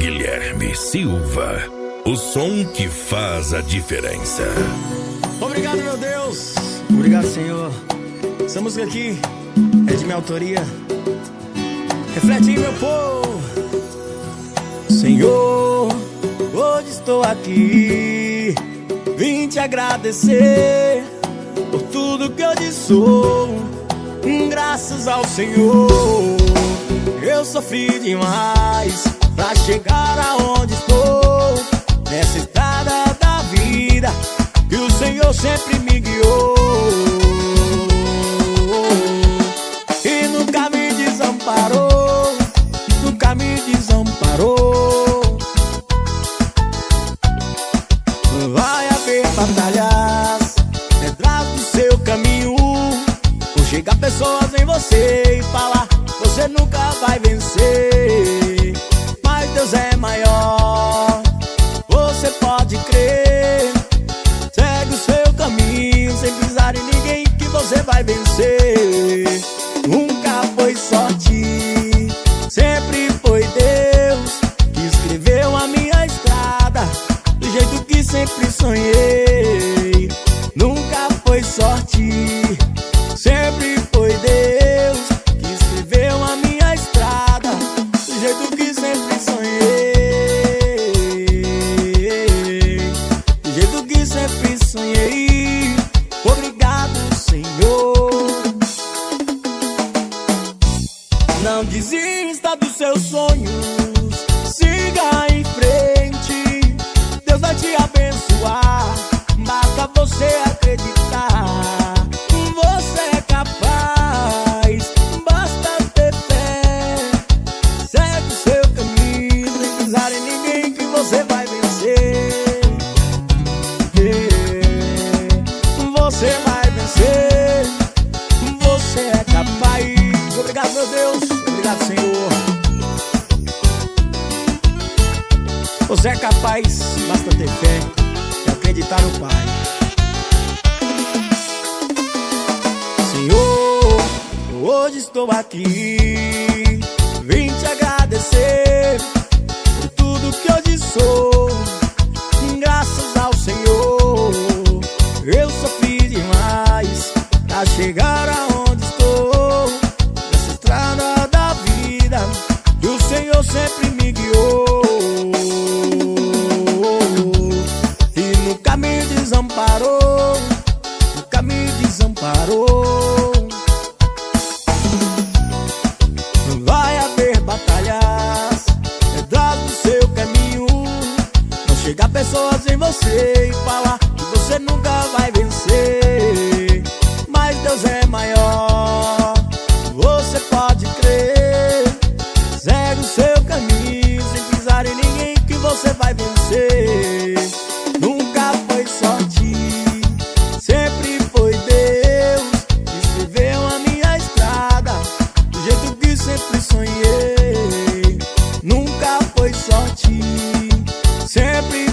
Guilherme Silva, o som que faz a diferença. Obrigado, meu Deus. Obrigado, Senhor. Essa música aqui é de minha autoria. Reflete em meu povo. Senhor, hoje estou aqui, vim te agradecer por tudo que eu te sou. Graças ao Senhor, eu sofri demais pra chegar aonde estou, nessa estrada da vida que o Senhor sempre me guiou e nunca me desamparou, nunca me desamparou. Vai haver batalhas, pedras do seu caminho, vão chegar pessoas em você e falar: você nunca vai vencer, mas Deus é maior, você pode crer. Segue o seu caminho sem pisar em ninguém que você vai vencer. Nunca foi sorte, sempre foi Deus que escreveu a minha estrada do jeito que sempre sonhei. Nunca foi sorte, sempre foi Deus que escreveu a minha estrada do jeito que sempre sonhei, do jeito que sempre sonhei. Obrigado, Senhor. Não desista dos seus sonhos, siga em frente, Deus vai te abençoar, basta você acreditar. Você é capaz, basta ter fé. Segue o seu caminho, sem pisar em ninguém que você vai vencer. Você vai vencer, você é capaz. Obrigado, meu Deus, obrigado, Senhor. Você é capaz, basta ter fé e acreditar no Pai. Senhor, hoje estou aqui, vim te agradecer por tudo que eu te sou. Graças ao Senhor, eu sofri demais pra chegar aonde estou, nessa estrada da vida que o Senhor sempre me guiou e nunca me desamparou, nunca me desamparou. Vai haver batalhas, pedras do seu caminho, vão chegar pessoas em você e falar que você nunca vai vencer, mas Deus é maior, você pode crer. Segue o seu caminho sem pisar em ninguém que você vai vencer. Nunca foi sorte, sempre foi Deus que escreveu a minha estrada do jeito que sempre sonhei. Nunca foi sorte, sempre